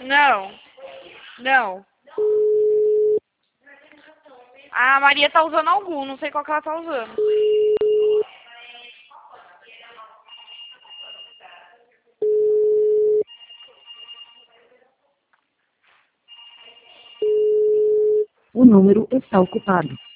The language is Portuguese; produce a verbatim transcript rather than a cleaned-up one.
Não, não. A Maria tá usando algum, não sei qual que ela tá usando. O número está ocupado.